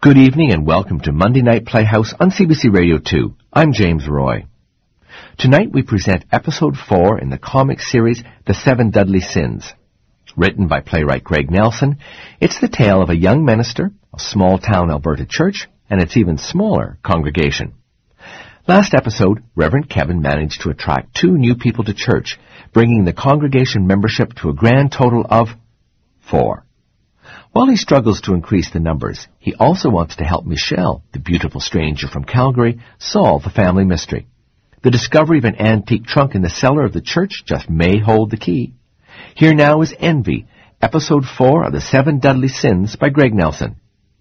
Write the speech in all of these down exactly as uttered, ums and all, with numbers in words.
Good evening and welcome to Monday Night Playhouse on C B C Radio two. I'm James Roy. Tonight we present episode four in the comic series The Seven Dudley Sins. Written by playwright Greg Nelson, it's the tale of a young minister, a small-town Alberta church, and its even smaller congregation. Last episode, Reverend Kevin managed to attract two new people to church, bringing the congregation membership to a grand total of four. While he struggles to increase the numbers, he also wants to help Michelle, the beautiful stranger from Calgary, solve the family mystery. The discovery of an antique trunk in the cellar of the church just may hold the key. Here now is Envy, episode four of The Seven Dudley Sins by Greg Nelson.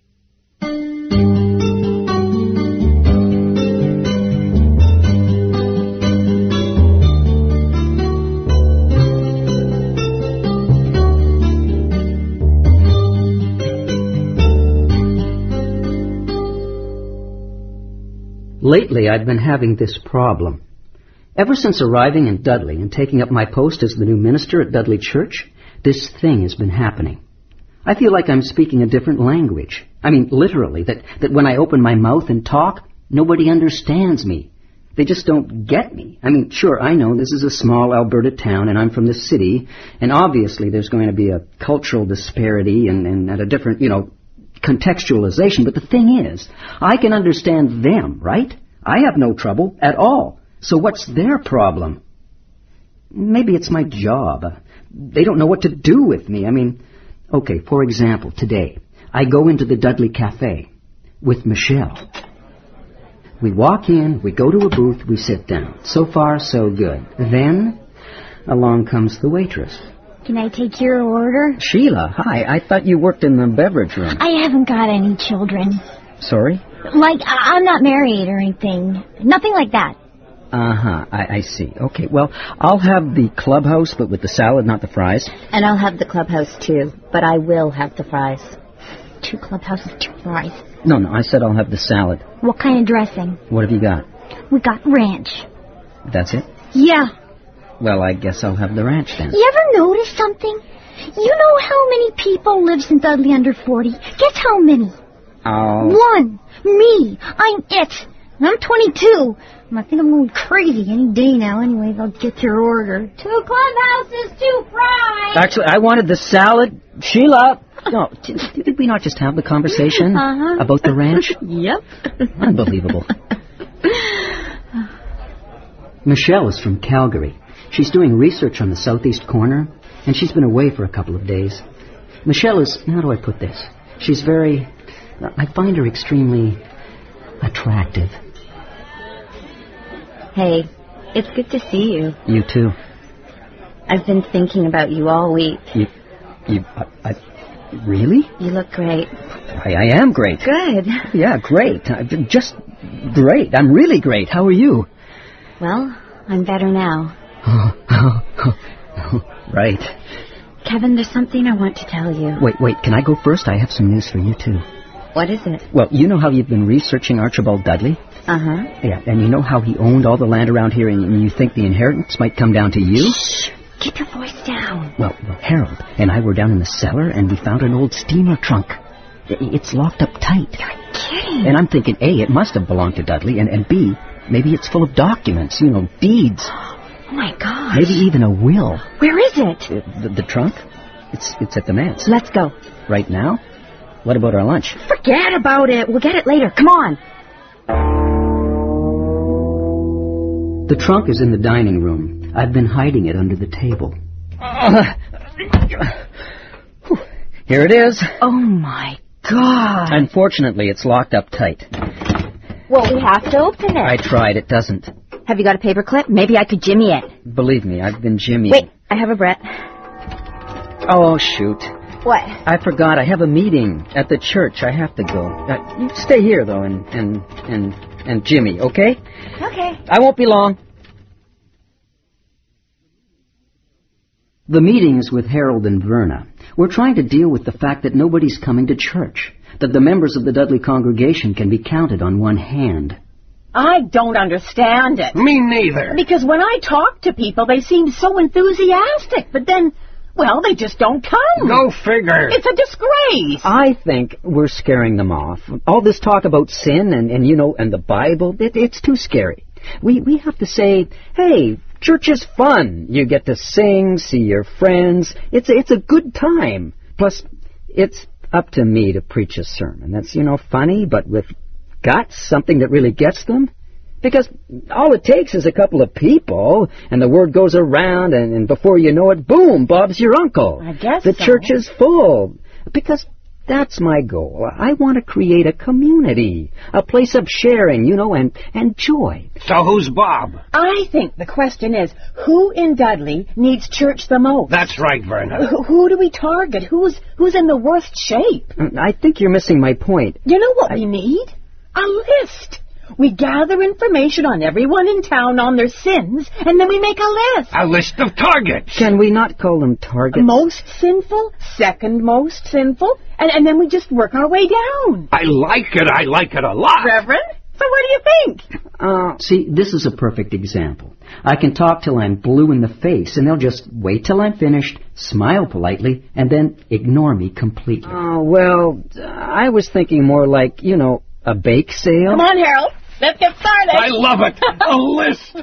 Lately, I've been having this problem. Ever since arriving in Dudley and taking up my post as the new minister at Dudley Church, this thing has been happening. I feel like I'm speaking a different language. I mean, literally, that, that when I open my mouth and talk, nobody understands me. They just don't get me. I mean, sure, I know this is a small Alberta town and I'm from the city, and obviously there's going to be a cultural disparity and, and, and a different, you know, contextualization, but the thing is, I can understand them, right? I have no trouble at all. So what's their problem? Maybe it's my job. They don't know what to do with me. I mean, okay, for example, today, I go into the Dudley Cafe with Michelle. We walk in, we go to a booth, we sit down. So far, so good. Then, along comes the waitress. Can I take your order? Sheila, hi. I thought you worked in the beverage room. I haven't got any children. Sorry? Like, I- I'm not married or anything. Nothing like that. Uh-huh. I-, I see. Okay, well, I'll have the clubhouse, but with the salad, not the fries. And I'll have the clubhouse, too. But I will have the fries. Two clubhouses, two fries. No, no, I said I'll have the salad. What kind of dressing? What have you got? We got ranch. That's it? Yeah. Well, I guess I'll have the ranch then. You ever notice something? You know how many people lives in Dudley under forty? Guess how many? Oh. One. Me. I'm it. And I'm twenty-two. And I think I'm going crazy any day now. Anyways, I'll get your order. Two clubhouses, two fries. Actually, I wanted the salad. Sheila! No, did, did we not just have the conversation uh-huh. about the ranch? Yep. Unbelievable. Michelle is from Calgary. She's doing research on the southeast corner, and she's been away for a couple of days. Michelle is, how do I put this? She's very, I find her extremely attractive. Hey, it's good to see you. You too. I've been thinking about you all week. You, you, I, I really? You look great. I, I am great. Good. Yeah, great. Uh, just great. I'm really great. How are you? Well, I'm better now. Oh, oh, oh, oh, right. Kevin, there's something I want to tell you. Wait, wait, can I go first? I have some news for you, too. What is it? Well, you know how you've been researching Archibald Dudley? Uh-huh. Yeah, and you know how he owned all the land around here and you think the inheritance might come down to you? Shh! Keep your voice down. Well, well, Harold and I were down in the cellar and we found an old steamer trunk. It's locked up tight. You're kidding. And I'm thinking, A, it must have belonged to Dudley, and, and B, maybe it's full of documents, you know, deeds. Oh, my gosh. Maybe even a will. Where is it? Uh, the, the trunk? It's it's at the manse. Let's go. Right now? What about our lunch? Forget about it. We'll get it later. Come on. The trunk is in the dining room. I've been hiding it under the table. Uh, here it is. Oh, my God. Unfortunately, it's locked up tight. Well, we have to open it. I tried. It doesn't. Have you got a paper clip? Maybe I could jimmy it. Believe me, I've been jimmying. Wait, I have a Brett. Oh, shoot. What? I forgot. I have a meeting at the church. I have to go. Uh, you stay here, though, and, and, and, and Jimmy, okay? Okay. I won't be long. The meeting's with Harold and Verna. We're trying to deal with the fact that nobody's coming to church, that the members of the Dudley congregation can be counted on one hand. I don't understand it. Me neither. Because when I talk to people, they seem so enthusiastic. But then Well, they just don't come. Go figure. It's a disgrace. I think we're scaring them off. All this talk about sin and, and you know, and the Bible, it, it's too scary. We we have to say, hey, church is fun. You get to sing, see your friends. It's it's a good time. Plus, it's up to me to preach a sermon. That's, you know, funny, but with guts, something that really gets them. Because all it takes is a couple of people, and the word goes around, and, and before you know it, boom, Bob's your uncle. I guess The so. church is full. Because that's my goal. I want to create a community, a place of sharing, you know, and, and joy. So who's Bob? I think the question is, who in Dudley needs church the most? That's right, Verna. Who, who do we target? Who's who's in the worst shape? I think you're missing my point. You know what I- we need? A list. We gather information on everyone in town on their sins, and then we make a list. A list of targets. Can we not call them targets? Most sinful, second most sinful, and, and then we just work our way down. I like it. I like it a lot. Reverend, so what do you think? Uh, see, this is a perfect example. I can talk till I'm blue in the face, and they'll just wait till I'm finished, smile politely, and then ignore me completely. Oh, well, I was thinking more like, you know, a bake sale. Come on, Harold. Let's get started. I love it. A list.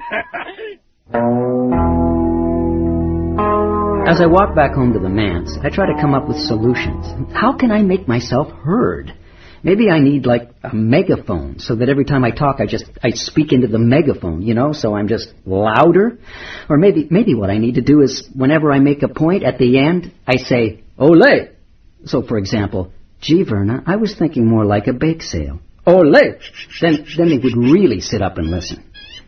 As I walk back home to the manse, I try to come up with solutions. How can I make myself heard? Maybe I need, like, a megaphone, so that every time I talk, I just, I speak into the megaphone, you know, so I'm just louder. Or maybe, maybe what I need to do is, whenever I make a point, at the end, I say, ole! So, for example, gee, Verna, I was thinking more like a bake sale. Ole! Then, then they would really sit up and listen.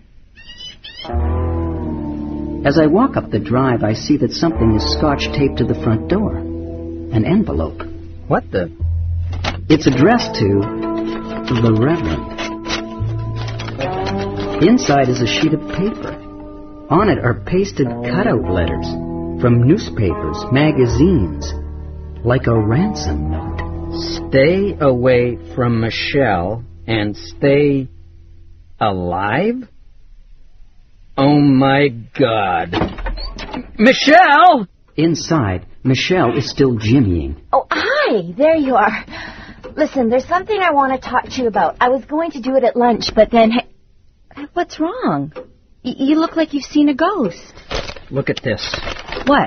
As I walk up the drive, I see that something is scotch-taped to the front door. An envelope. What the? It's addressed to the Reverend. Inside is a sheet of paper. On it are pasted cutout letters from newspapers, magazines, like a ransom note. Stay away from Michelle and stay alive? Oh, my God. Michelle! Inside, Michelle is still jimmying. Oh, hi. There you are. Listen, there's something I want to talk to you about. I was going to do it at lunch, but then... What's wrong? Y- you look like you've seen a ghost. Look at this. What?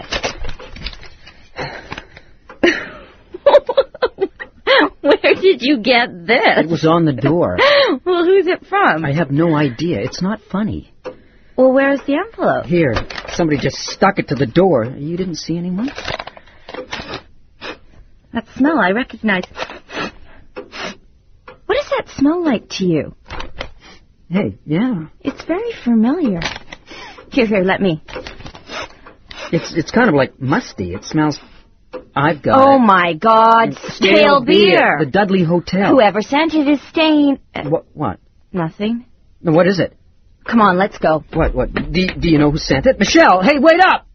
Where did you get this? It was on the door. Well, who's it from? I have no idea. It's not funny. Well, where's the envelope? Here, somebody just stuck it to the door. You didn't see anyone? That smell, I recognize. What does that smell like to you? Hey, yeah. It's very familiar. Here, here, let me. It's it's kind of like musty. It smells... I've got Oh, it. my God. Stale beer. The Dudley Hotel. Whoever sent it is staying... Uh, What? What? nothing. No, what is it? Come on, let's go. What? What? Do, do you know who sent it? Michelle, hey, wait up!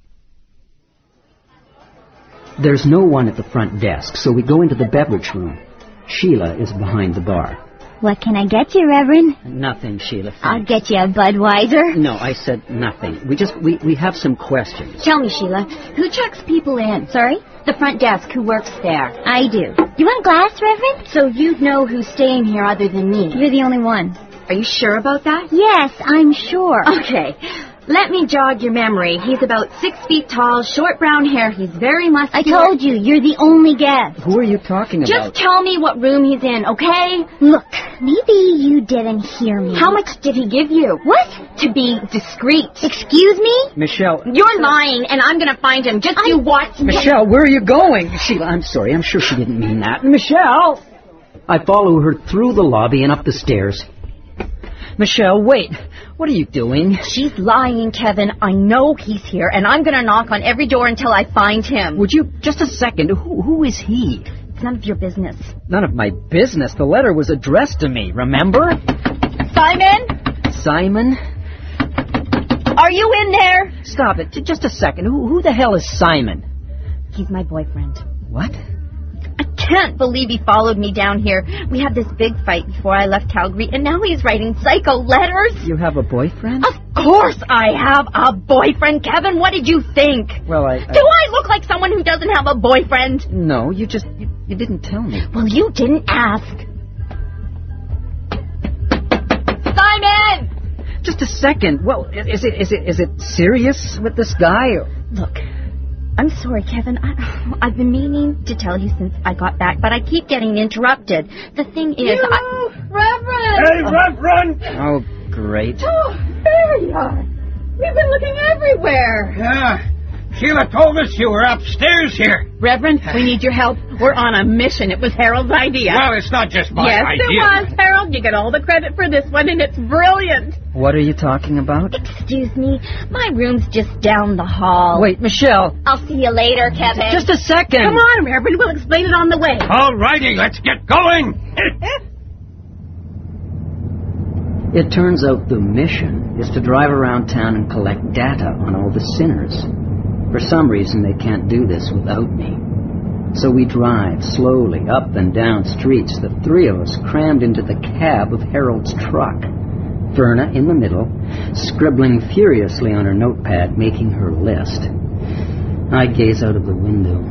There's no one at the front desk, so we go into the beverage room. Sheila is behind the bar. What can I get you, Reverend? Nothing, Sheila. I'll thanks. get you a Budweiser. No, I said nothing. We just, we, we have some questions. Tell me, Sheila, who checks people in? Sorry? The front desk, who works there? I do. You want a glass, Reverend? So you'd know who's staying here other than me. You're the only one. Are you sure about that? Yes, I'm sure. Okay. Let me jog your memory. He's about six feet tall, short brown hair. He's very muscular. I told you, you're the only guest. Who are you talking Just about? tell me what room he's in, okay? Look, maybe you didn't hear me. How much did he give you? What? To be discreet. Excuse me? Michelle. You're lying, and I'm going to find him. Just you watch me. Michelle, where are you going? Sheila, I'm sorry. I'm sure she didn't mean that. Michelle! I follow her through the lobby and up the stairs. Michelle, wait. What are you doing? She's lying, Kevin. I know he's here, and I'm going to knock on every door until I find him. Would you... Just a second. Who, who is he? It's none of your business. None of my business. The letter was addressed to me, remember? Simon? Simon? Are you in there? Stop it. Just a second. Who, who the hell is Simon? He's my boyfriend. What? I can't believe he followed me down here. We had this big fight before I left Calgary, and now he's writing psycho letters. You have a boyfriend? Of course I have a boyfriend, Kevin. What did you think? Well, I... I... Do I look like someone who doesn't have a boyfriend? No, you just... You, you didn't tell me. Well, you didn't ask. Simon! Just a second. Well, is it is it is it serious with this guy? Or... Look, I'm sorry, Kevin. I, I've been meaning to tell you since I got back, but I keep getting interrupted. The thing is, You, I... Reverend! Hey, Reverend! Oh, great. Oh, there you are. We've been looking everywhere. Yeah, Sheila told us you were upstairs here. Reverend, we need your help. We're on a mission. It was Harold's idea. Well, it's not just my yes, idea. it was, Harold. You get all the credit for this one, and it's brilliant. What are you talking about? Excuse me, my room's just down the hall. Wait, Michelle. I'll see you later, Kevin. Just a second. Come on, Reverend. We'll explain it on the way. All righty, let's get going. It turns out the mission is to drive around town and collect data on all the sinners. For some reason, they can't do this without me. So we drive slowly up and down streets, the three of us crammed into the cab of Harold's truck. Verna in the middle, scribbling furiously on her notepad, making her list. I gaze out of the window.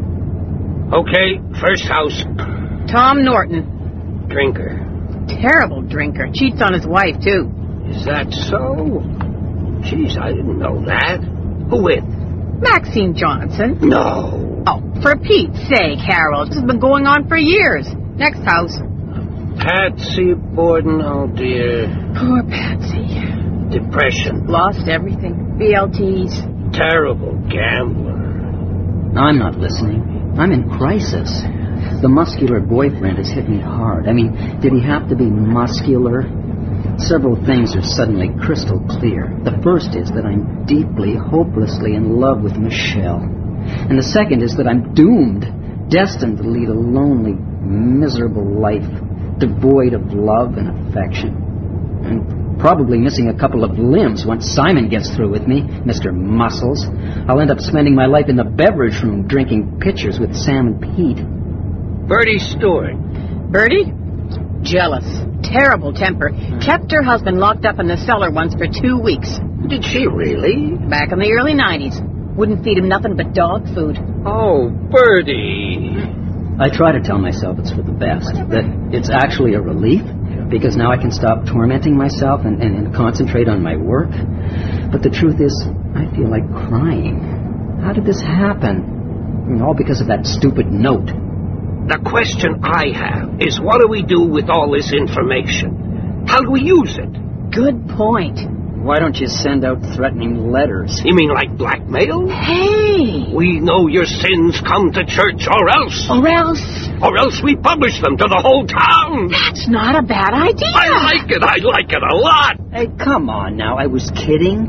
Okay, first house. Tom Norton. Drinker. Terrible drinker. Cheats on his wife, too. Is that so? Jeez, I didn't know that. Who with? Maxine Johnson. No. Oh, for Pete's sake, Harold. This has been going on for years. Next house. Patsy Borden, oh dear. Poor Patsy. Depression. Lost everything. B L Ts. Terrible gambler. I'm not listening. I'm in crisis. The muscular boyfriend has hit me hard. I mean, did he have to be muscular? Several things are suddenly crystal clear. The first is that I'm deeply, hopelessly in love with Michelle. And the second is that I'm doomed, destined to lead a lonely, miserable life, devoid of love and affection. And probably missing a couple of limbs once Simon gets through with me, Mister Muscles. I'll end up spending my life in the beverage room drinking pitchers with Sam and Pete. Bertie Stewart. Bertie? Jealous. Terrible temper. Kept her husband locked up in the cellar once for two weeks. Did she really? Back in the early nineties. Wouldn't feed him nothing but dog food. Oh, Bertie. I try to tell myself it's for the best, that it's actually a relief, because now I can stop tormenting myself and, and, and concentrate on my work. But the truth is, I feel like crying. How did this happen? I mean, all because of that stupid note. The question I have is, what do we do with all this information? How do we use it? Good point. Why don't you send out threatening letters? You mean like blackmail? Hey! We know your sins, come to church, or else. Or else... Or else we publish them to the whole town. That's not a bad idea. I like it. I like it a lot. Hey, come on now. I was kidding.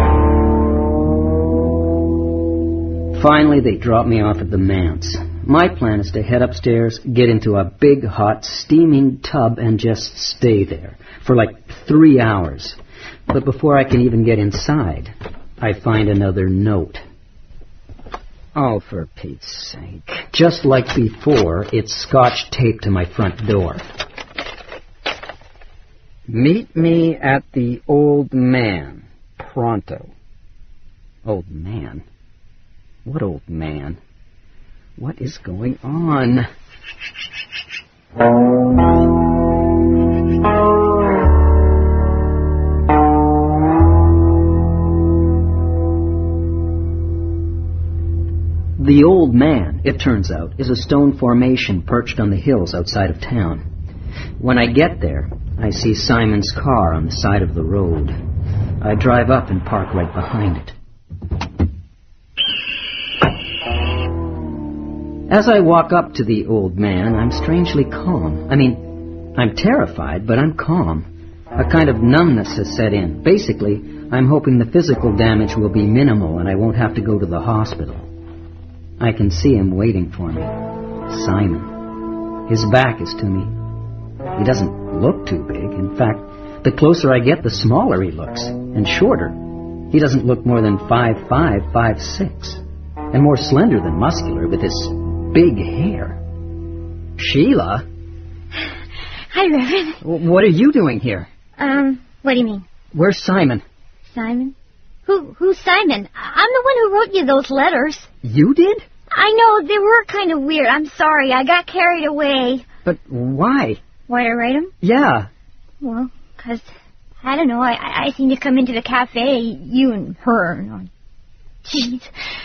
Finally, they drop me off at the manse. My plan is to head upstairs, get into a big, hot, steaming tub, and just stay there for like three hours. But before I can even get inside, I find another note. Oh, for Pete's sake. Just like before, it's scotch taped to my front door. Meet me at the Old Man, pronto. Old man? What old man? What is going on? The Old Man, it turns out, is a stone formation perched on the hills outside of town. When I get there, I see Simon's car on the side of the road. I drive up and park right behind it. As I walk up to the Old Man, I'm strangely calm. I mean, I'm terrified, but I'm calm. A kind of numbness has set in. Basically, I'm hoping the physical damage will be minimal and I won't have to go to the hospital. I can see him waiting for me. Simon. His back is to me. He doesn't look too big. In fact, the closer I get, the smaller he looks, and shorter. He doesn't look more than five five, five six, and more slender than muscular with his big hair. Sheila? Hi, Reverend. W- what are you doing here? Um, what do you mean? Where's Simon? Simon? Who? Who's Simon? I'm the one who wrote you those letters. You did? I know, they were kind of weird. I'm sorry, I got carried away. But why? Why did I write them? Yeah. Well, 'cause I don't know, I, I seen you come into the cafe, you and her. And, jeez.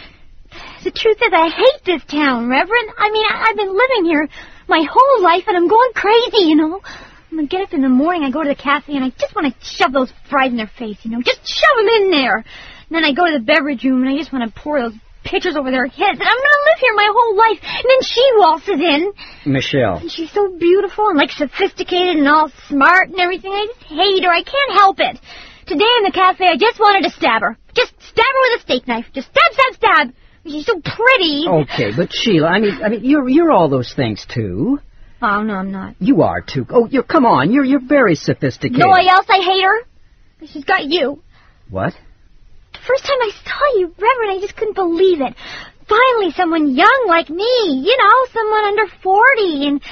The truth is, I hate this town, Reverend. I mean, I, I've been living here my whole life, and I'm going crazy, you know. I'm gonna get up in the morning, I go to the cafe, and I just want to shove those fries in their face, you know. Just shove them in there. And then I go to the beverage room, and I just want to pour those pictures over their heads. And I'm gonna live here my whole life. And then she waltzes in. Michelle. And she's so beautiful and, like, sophisticated and all smart and everything. I just hate her. I can't help it. Today in the cafe, I just wanted to stab her. Just stab her with a steak knife. Just stab, stab, stab. She's so pretty. Okay, but Sheila, I mean, I mean, you're you're all those things too. Oh, no, I'm not. You are too. Oh, you're come on, you're you're very sophisticated. You know why else I hate her? She's got you. What? The first time I saw you, Reverend, I just couldn't believe it. Finally, someone young like me, you know, someone under forty, and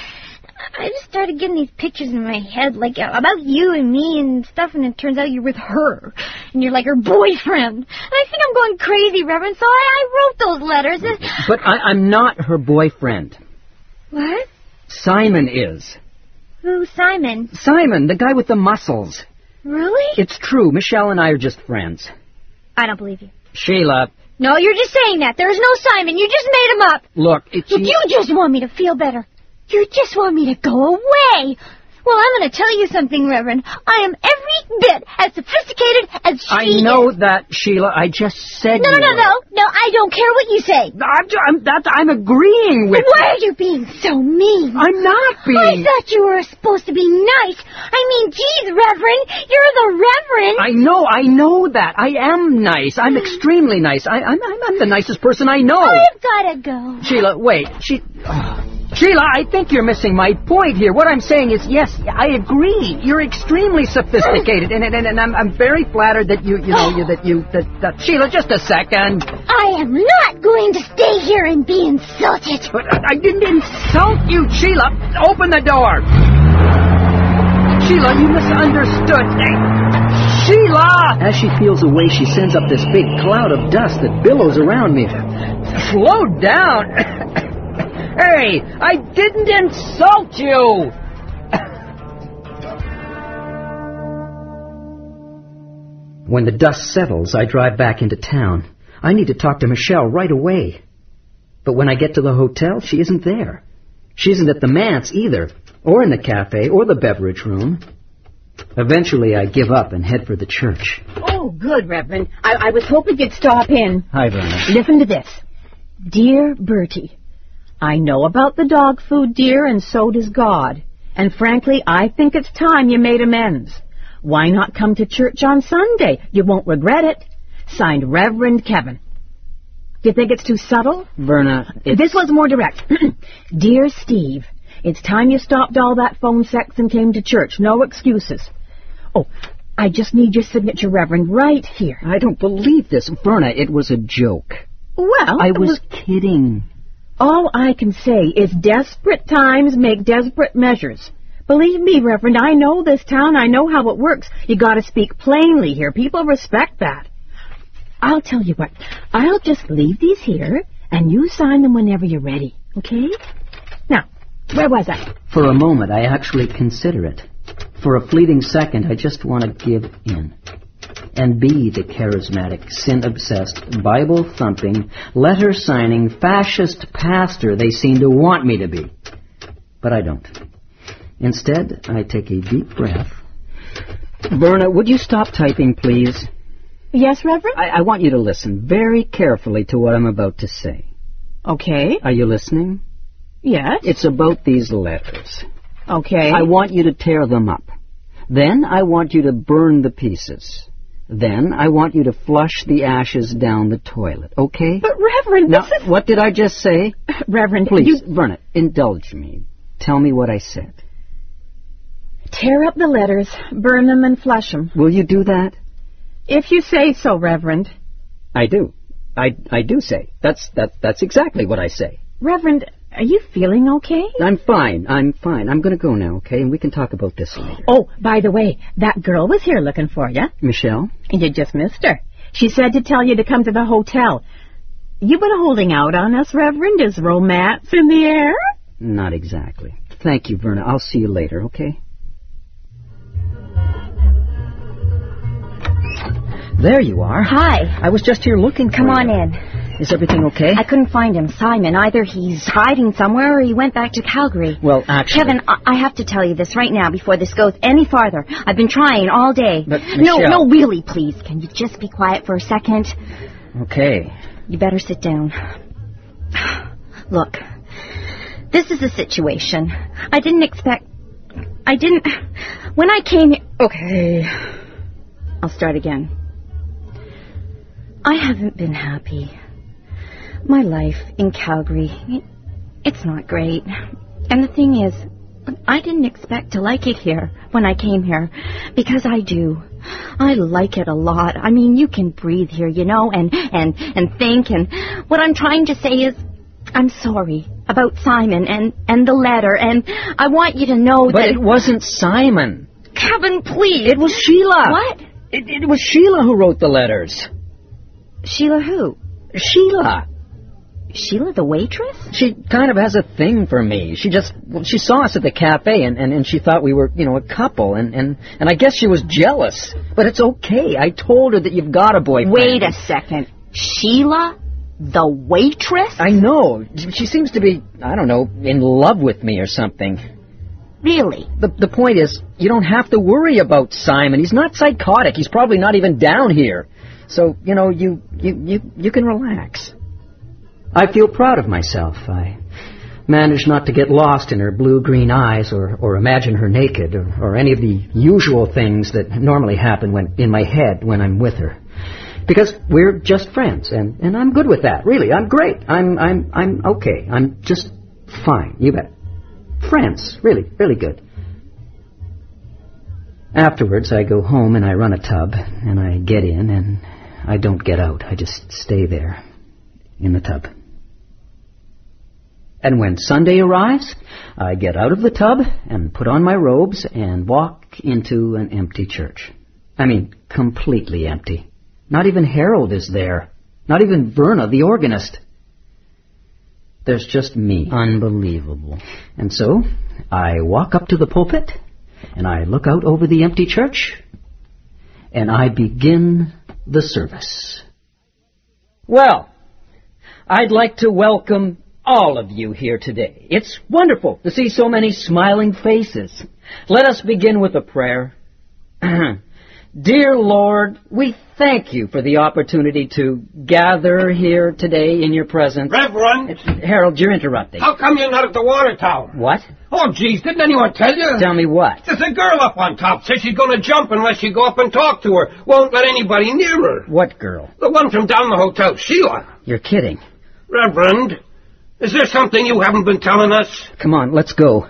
I just started getting these pictures in my head, like, about you and me and stuff, and it turns out you're with her, and you're like her boyfriend. And I think I'm going crazy, Reverend, so I, I wrote those letters. And... But I, I'm not her boyfriend. What? Simon is. Who's Simon? Simon, the guy with the muscles. Really? It's true. Michelle and I are just friends. I don't believe you. Sheila. No, you're just saying that. There's no Simon. You just made him up. Look, it's... Look, you just want me to feel better. You just want me to go away. Well, I'm going to tell you something, Reverend. I am every bit as sophisticated as she I know is. that, Sheila. I just said No, you no, no, were. no. No, I don't care what you say. I'm, I'm, that, I'm agreeing with Why are you being so mean? I'm not I being... thought you were supposed to be nice. I mean, geez, Reverend, you're the Reverend. I know, I know that. I am nice. I'm extremely nice. I, I'm, I'm, I'm the nicest person I know. I've got to go. Sheila, wait. She... oh. Sheila, I think you're missing my point here. What I'm saying is, yes, I agree. You're extremely sophisticated, and and, and I'm, I'm very flattered that you, you know, you, that you, that, that... Sheila, just a second. I am not going to stay here and be insulted. But I, I didn't insult you, Sheila. Open the door. Sheila, you misunderstood. Hey, Sheila! As she peels away, she sends up this big cloud of dust that billows around me. Slow down. Hey, I didn't insult you! When the dust settles, I drive back into town. I need to talk to Michelle right away. But when I get to the hotel, she isn't there. She isn't at the manse either, or in the cafe, or the beverage room. Eventually, I give up and head for the church. Oh, good, Reverend. I, I was hoping you'd stop in. Hi, Verna. Listen to this. Dear Bertie, I know about the dog food, dear, and so does God. And frankly, I think it's time you made amends. Why not come to church on Sunday? You won't regret it. Signed, Reverend Kevin. Do you think it's too subtle? Verna, it's... This was more direct. Dear Steve, it's time you stopped all that phone sex and came to church. No excuses. Oh, I just need your signature, Reverend, right here. I don't believe this. Verna, it was a joke. Well, I was kidding. All I can say is desperate times make desperate measures. Believe me, Reverend, I know this town. I know how it works. You got to speak plainly here. People respect that. I'll tell you what. I'll just leave these here, and you sign them whenever you're ready, okay? Now, where was I? For a moment, I actually consider it. For a fleeting second, I just want to give in. And be the charismatic, sin-obsessed, Bible-thumping, letter-signing, fascist pastor they seem to want me to be. But I don't. Instead, I take a deep breath. Verna, would you stop typing, please? Yes, Reverend? I, I want you to listen very carefully to what I'm about to say. Okay. Are you listening? Yes. It's about these letters. Okay. I want you to tear them up. Then I want you to burn the pieces. Then I want you to flush the ashes down the toilet, okay? But, Reverend, now, this is... what did I just say? Reverend, Please, you... Verna, indulge me. Tell me what I said. Tear up the letters, burn them, and flush them. Will you do that? If you say so, Reverend. I do. I, I do say. That's, that, that's exactly what I say. Reverend, Are you feeling okay? I'm fine. I'm fine. I'm going to go now, okay? And we can talk about this later. Oh, by the way, that girl was here looking for you. Michelle? You just missed her. She said to tell you to come to the hotel. You been holding out on us, Reverend? Is romance in the air? Not exactly. Thank you, Verna. I'll see you later, okay? There you are. Hi. I was just here looking for Come you. on in. Is everything okay? I couldn't find him, Simon. Either he's hiding somewhere or he went back to Calgary. Well, actually... Kevin, I, I have to tell you this right now before this goes any farther. I've been trying all day. But, no, Michelle... no, really, please. Can you just be quiet for a second? Okay. You better sit down. Look, this is a situation. I didn't expect... I didn't... When I came here... Okay. I'll start again. I haven't been happy. My life in Calgary, it, it's not great. And the thing is, I didn't expect to like it here when I came here, because I do. I like it a lot. I mean, you can breathe here, you know, and, and, and think, and what I'm trying to say is, I'm sorry about Simon and, and the letter, and I want you to know but that... But it wasn't Simon. Kevin, please. It was Sheila. What? It, it was Sheila who wrote the letters. Sheila who? Sheila. Sheila the waitress? She kind of has a thing for me. She just, well, she saw us at the cafe and, and, and she thought we were, you know, a couple. And, and, and I guess she was jealous. But it's okay. I told her that you've got a boyfriend. Wait a second. Sheila the waitress? I know. She seems to be, I don't know, in love with me or something. Really? The, the point is, you don't have to worry about Simon. He's not psychotic. He's probably not even down here. So, you know, you, you, you, you can relax. I feel proud of myself. I managed not to get lost in her blue-green eyes or, or imagine her naked or, or any of the usual things that normally happen when in my head when I'm with her. Because we're just friends, and, and I'm good with that, really. I'm great. I'm, I'm, I'm okay. I'm just fine. You bet. Friends. Really, really good. Afterwards, I go home and I run a tub, and I get in, and I don't get out. I just stay there in the tub. And when Sunday arrives, I get out of the tub and put on my robes and walk into an empty church. I mean, completely empty. Not even Harold is there. Not even Verna, the organist. There's just me. Unbelievable. And so, I walk up to the pulpit, and I look out over the empty church, and I begin the service. Well, I'd like to welcome all of you here today. It's wonderful to see so many smiling faces. Let us begin with a prayer. Dear Lord, we thank you for the opportunity to gather here today in your presence. Reverend! Harold, you're interrupting. How come you're not at the water tower? What? Oh, geez, didn't anyone tell you? Tell me what? There's a girl up on top. Says she's going to jump unless you go up and talk to her. Won't let anybody near her. What girl? The one from down the hotel, Sheila. You're kidding. Reverend, is there something you haven't been telling us? Come on, let's go.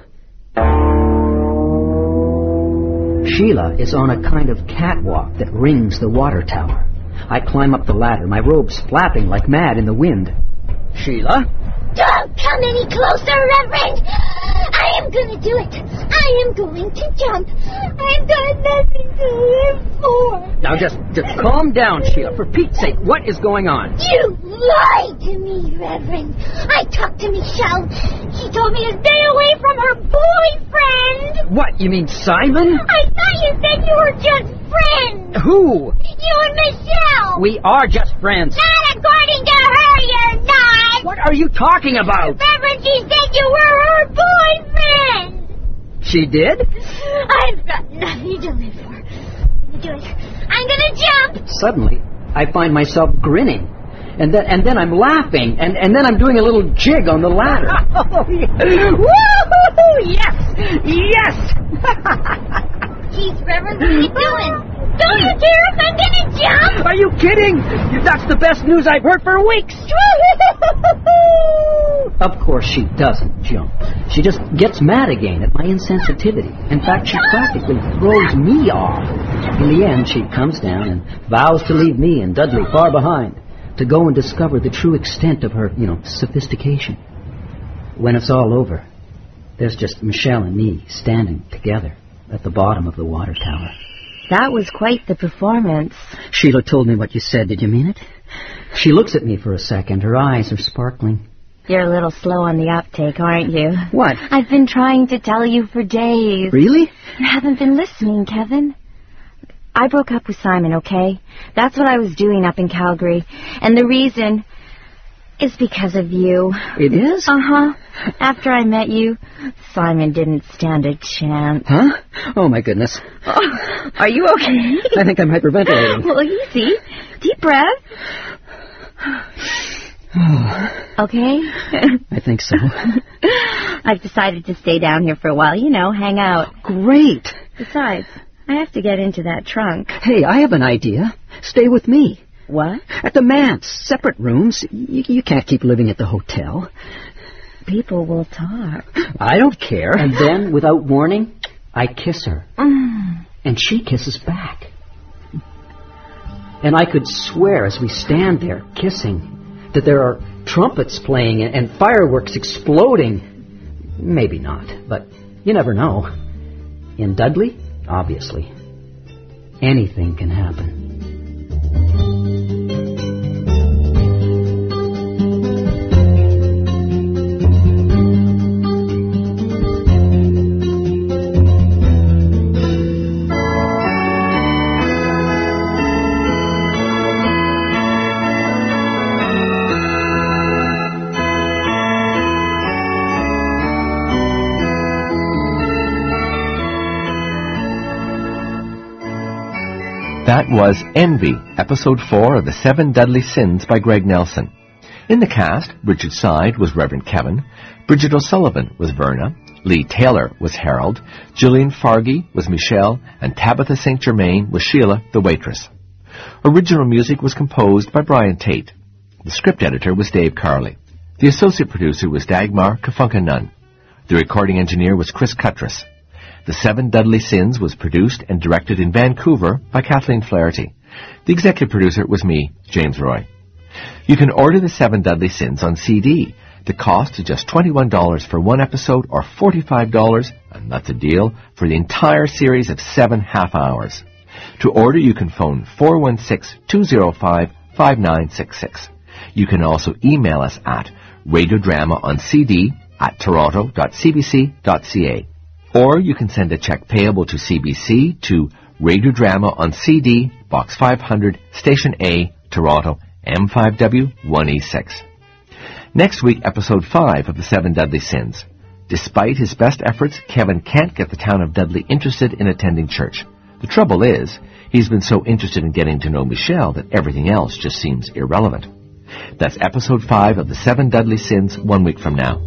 Sheila is on a kind of catwalk that rings the water tower. I climb up the ladder, my robes flapping like mad in the wind. Sheila? Don't come any closer, Reverend! I am going to do it. I am going to jump. I've got nothing to live for. Now just, just calm down, Sheila. For Pete's sake, what is going on? You lied to me, Reverend. I talked to Michelle. She told me to stay away from her boyfriend. What, you mean Simon? I thought you said you were just friends. Who? You and Michelle. We are just friends. Not according to her, you're not. What are you talking about? Reverend, she said you were her boyfriend. She did? I've got nothing to live for. I'm gonna do it. I'm gonna jump. Suddenly, I find myself grinning. And then, and then I'm laughing, and, and then I'm doing a little jig on the ladder. Oh, yeah. Woo-hoo-hoo! Yes! Yes! Jeez, Reverend, what are you doing? Don't you care if I'm gonna jump? Are you kidding? That's the best news I've heard for weeks. Of course she doesn't jump. She just gets mad again at my insensitivity. In fact, she practically throws me off. In the end, she comes down and vows to leave me and Dudley far behind, to go and discover the true extent of her, you know, sophistication. When it's all over, there's just Michelle and me standing together at the bottom of the water tower. That was quite the performance. Sheila told me what you said. Did you mean it? She looks at me for a second. Her eyes are sparkling. You're a little slow on the uptake, aren't you? What? I've been trying to tell you for days. Really? You haven't been listening, Kevin. I broke up with Simon, okay? That's what I was doing up in Calgary. And the reason is because of you. It is? Uh-huh. After I met you, Simon didn't stand a chance. Huh? Oh, my goodness. Oh, are you okay? I think I'm hyperventilating. Well, easy. Deep breath. Okay? I think so. I've decided to stay down here for a while, you know, hang out. Great. Besides, I have to get into that trunk. Hey, I have an idea. Stay with me. What? At the manse, separate rooms. You, you can't keep living at the hotel. People will talk. I don't care. And then, without warning, I kiss her. Mm. And she kisses back. And I could swear as we stand there kissing that there are trumpets playing and fireworks exploding. Maybe not, but you never know. In Dudley, obviously, anything can happen. That was Envy, Episode four of The Seven Dudley Sins by Greg Nelson. In the cast, Richard Side was Reverend Kevin, Bridget O'Sullivan was Verna, Lee Taylor was Harold, Gillian Fargy was Michelle, and Tabitha Saint Germain was Sheila, the waitress. Original music was composed by Brian Tate. The script editor was Dave Carley. The associate producer was Dagmar Kafunka-Nunn. The recording engineer was Chris Cuttress. The Seven Dudley Sins was produced and directed in Vancouver by Kathleen Flaherty. The executive producer was me, James Roy. You can order The Seven Dudley Sins on C D. The cost is just twenty-one dollars for one episode or forty-five dollars, and that's a deal, for the entire series of seven half hours. To order, you can phone four one six, two zero five, five nine six six. You can also email us at radiodramaoncd at toronto dot c b c dot c a. Or you can send a check payable to C B C to Radiodrama on C D, Box five hundred, Station A, Toronto, M five W one E six. Next week, Episode five of The Seven Dudley Sins. Despite his best efforts, Kevin can't get the town of Dudley interested in attending church. The trouble is, he's been so interested in getting to know Michelle that everything else just seems irrelevant. That's Episode five of The Seven Dudley Sins one week from now.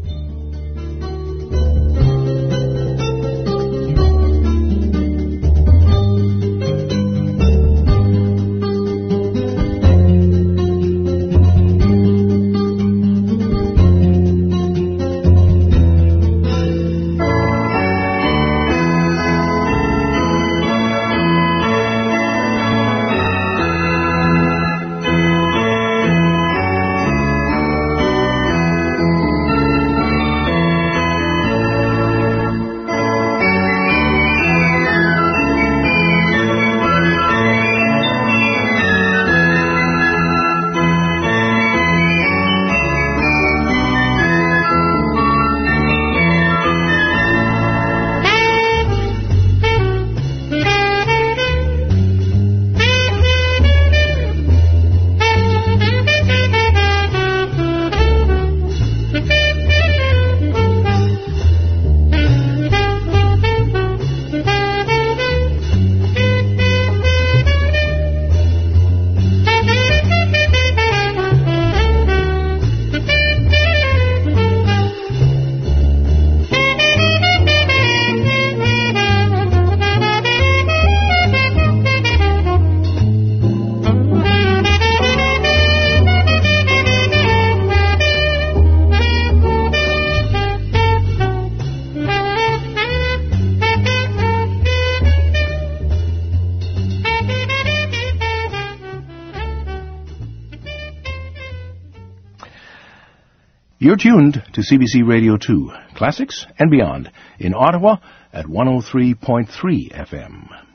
You're tuned to C B C Radio two, Classics and Beyond, in Ottawa at one oh three point three F M.